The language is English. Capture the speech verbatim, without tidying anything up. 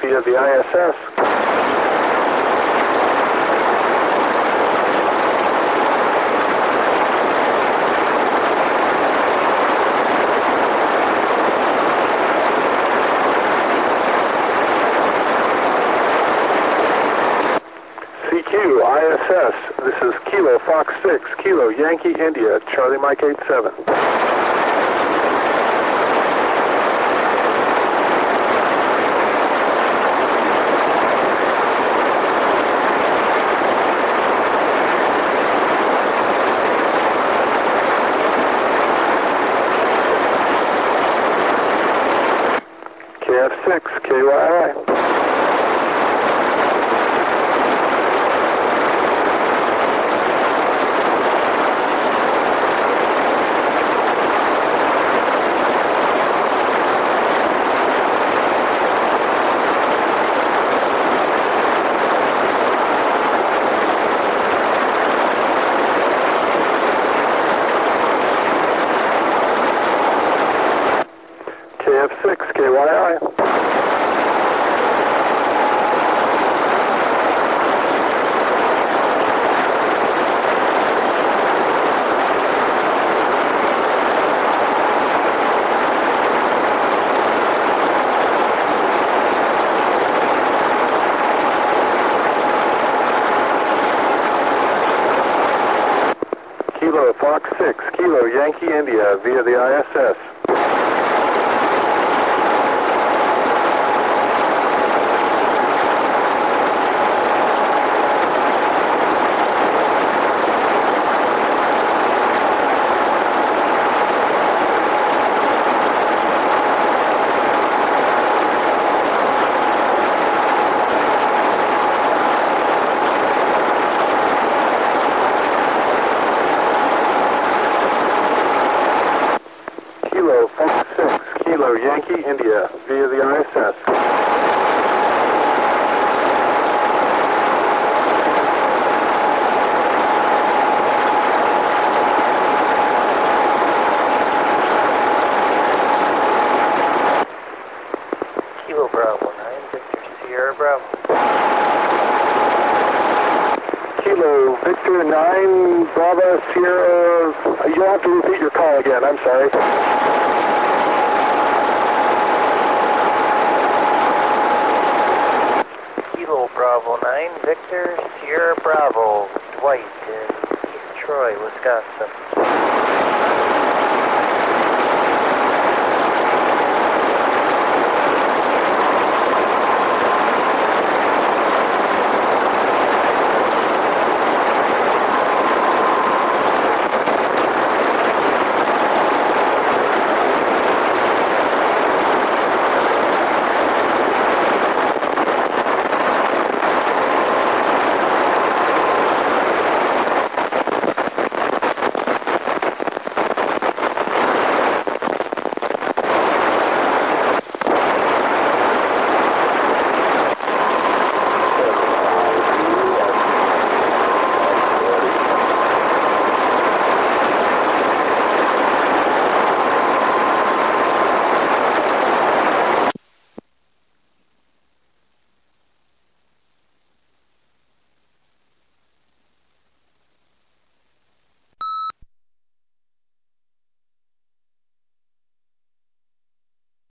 via the I S S. C Q, I S S, this is Kilo Fox six, Kilo Yankee India, Charlie Mike eight seven. K F six, K Y I. K F six, K Y I. Kilo Fox six, Kilo Yankee India via the I S S. Kilo Fox six, Kilo Yankee India via the I S S. Kilo Bravo nine, Victor Sierra Bravo. Kilo Victor nine, Bravo Sierra. You'll have to repeat your call again, I'm sorry. Kilo Bravo nine, Victor Sierra Bravo, Dwight in East Troy, Wisconsin.